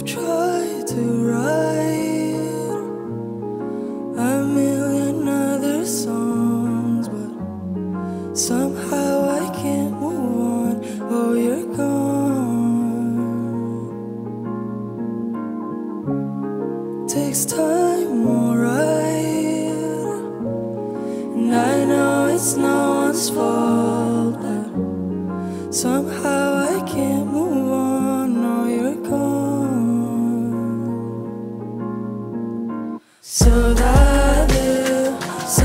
I've tried to write a million other songs, but somehow I can't move on. Oh, you're gone. Takes time, alright, and I know it's no one's fault, but somehow I can't move on. Oh, you're gone. Saudade,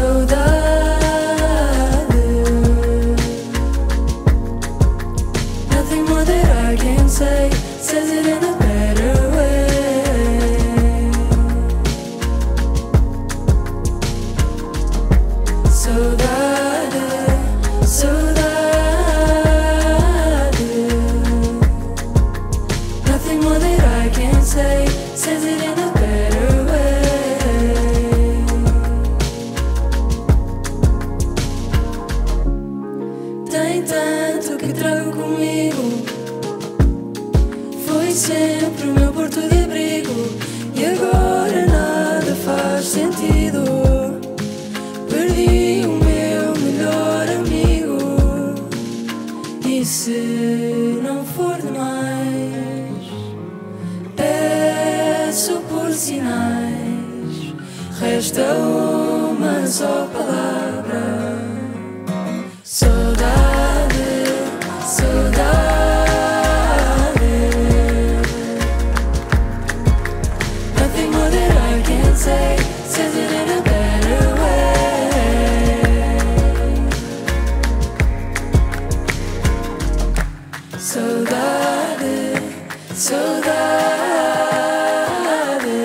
saudade. Nothing more that I can say says it in a better way. Saudade, saudade. Nothing more that I can say says it in a better way. Tem tanto que trago comigo, foi sempre o meu porto de abrigo, e agora nada faz sentido. Perdi o meu melhor amigo, e se não for demais, peço por sinais. Resta uma só palavra: saudade, saudade. Nothing more that I can say says it in a better way. Saudade, saudade.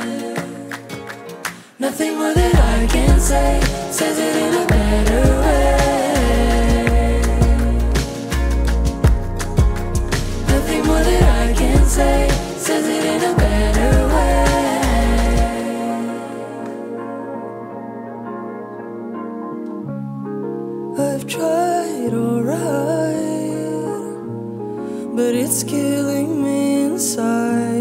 Nothing more that I can say says it in a better way. Nothing more that I can say says it in a better way. I've tried, alright, but it's killing me inside.